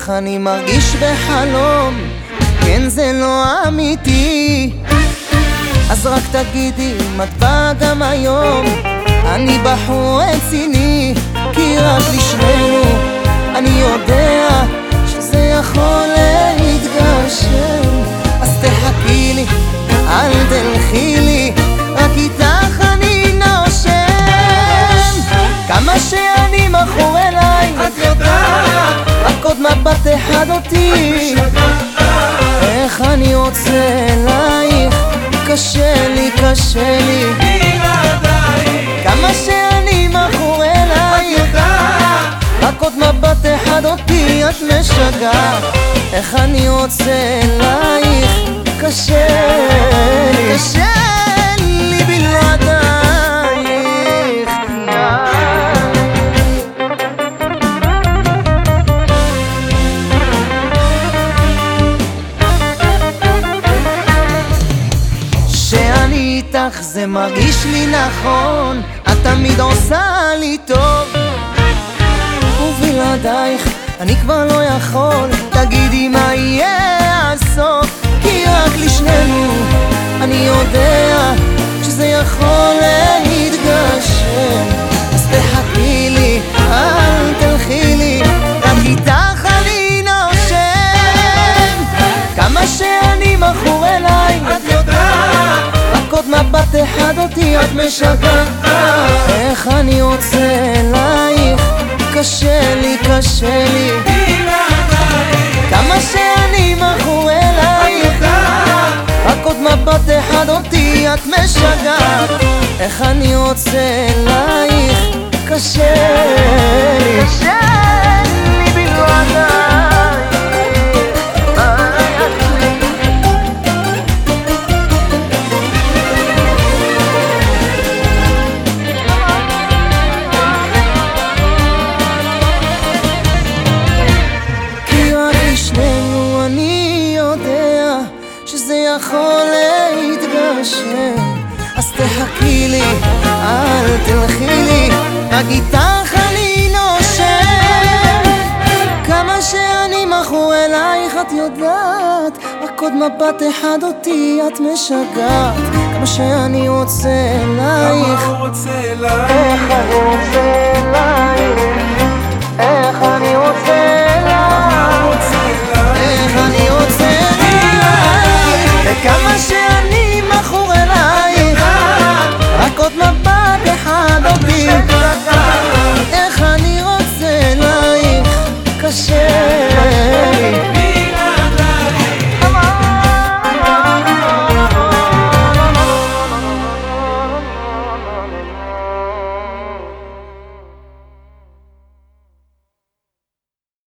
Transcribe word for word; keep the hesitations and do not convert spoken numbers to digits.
איך אני מרגיש בחלום, כן זה לא אמיתי. אז רק תגידי אם את באה גם היום. אני בחור רציני, כי רק לשנינו אני יודע שזה יכול להתגשם. אז תחכי לי, אל תלכי לי, רק איתך אני נושם. כמה שאני מכור אליי, את יודעת, רק עוד מבט אחד אותי. איך אני רוצה אלייך, קשה לי, קשה לי בלעדייך. כמה שאני מכור אלייך, את יודעת, רק עוד מבט אחד אותי את משגעת. איך אני רוצה אלייך, קשה לי, קשה לי בלעדייך. שאני איתך זה מרגיש לי נכון, את תמיד עושה לי טוב, ובלעדייך אני כבר לא יכול. תגידי מה יהיה הסוף, כי רק לשנינו אני יודע שזה יכול להתגשם. אז תחכי לי, אל תלכי לי, רק איתך אני נושם. כמה שאני מכור אליי, את יודעת, רק עוד מבט אחד אותי את משגעת. איך אני רוצה אלייך, קשה לי, קשה לי בלעדייך. כמה שאני מכור אלייך, את יודעת, רק עוד מבט אחד אותי את משגעת. איך אני רוצה אלייך, קשה לי, קשה לי בלעדייך. יכול להתגשם. אז תחכי לי, אל תלכי לי, רק איתך אני נושם. כמה שאני מכור אלייך את יודעת, רק עוד מבט אחד אותי את משגעת. כמה שאני רוצה אלייך, כמה הוא רוצה אלייך. איך אני רוצה אלייך, איך אני רוצה